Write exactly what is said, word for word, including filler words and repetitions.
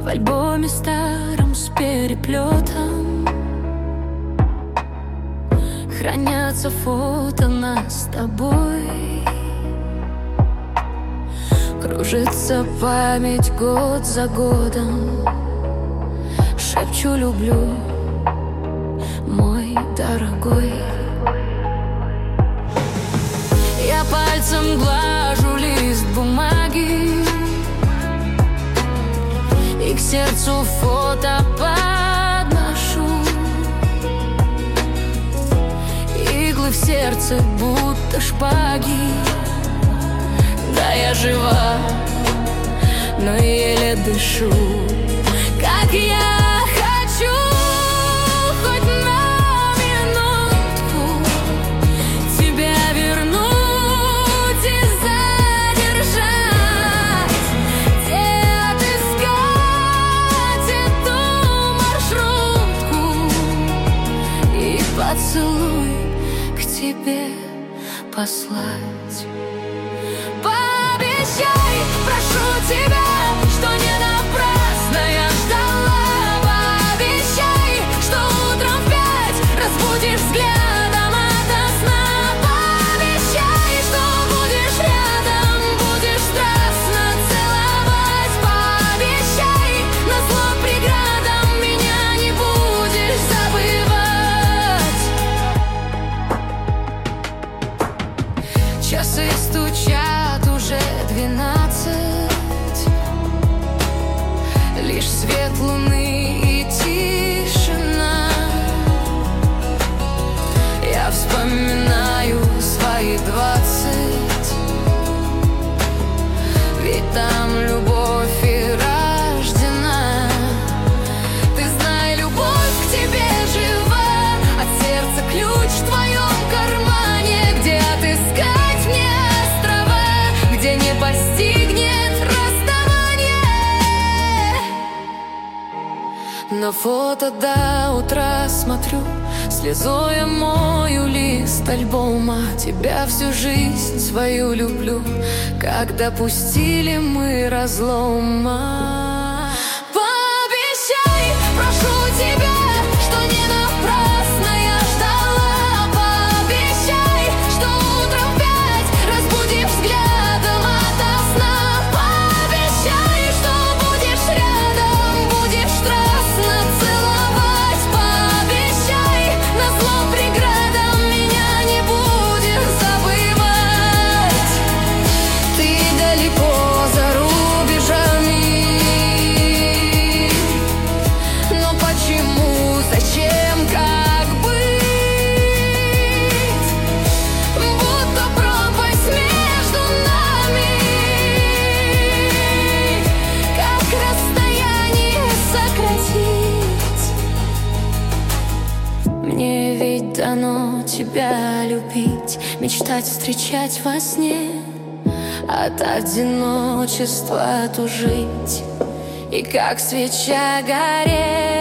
альбоме старом с переплетом хранятся фото нас с тобой. Кружится память год за годом. Шепчу люблю, мой дорогой. Я пальцем глажу лист бумаги и к сердцу фото подношу. Иглы в сердце будто шпаги. Да, я жива, но еле дышу. Как я хочу хоть на минутку тебя вернуть и задержать, где отыскать эту маршрутку и поцелуй к тебе послать. Пообещай, прошу тебя, что не напрасно я ждала. Пообещай, что утром в пять разбудишь взглядом ото сна. Пообещай, что будешь рядом, будешь страстно целовать. Пообещай, назло преградам меня не будешь забывать. Часы стучат уже двенадцать. Лишь свет луны и тишина. Я вспоминаю свои двадцать. Ведь там любовь и рождена. Ты знай, любовь к тебе жива. От сердца ключ в твоем кармане. Где отыскать мне острова, где не постигнет расставание. На фото до утра смотрю, слезой я мою лист альбома. Тебя всю жизнь свою люблю, как допустили мы разлома. Пообещай, прошу тебя, что не напрасно я ждала. Пообещай, что утром в пять разбудишь взглядом ото сна. Пообещай, что будешь рядом, будешь страстно целовать. Пообещай, назло преградам меня не будешь забывать. Ты далеко за рубежами, но почему, зачем, как быть? Будто пропасть между нами. Как расстояние сократить? Мне ведь дано тебя любить, мечтать, встречать во сне, от одиночества тужить и как свеча гореть.